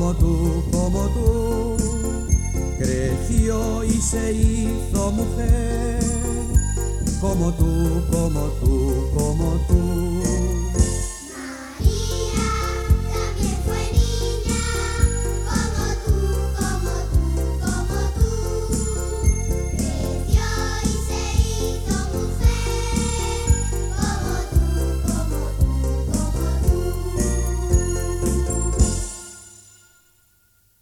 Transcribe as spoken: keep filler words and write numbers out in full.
como tú, como tú, creció y se hizo mujer, como tú, como tú, como tú.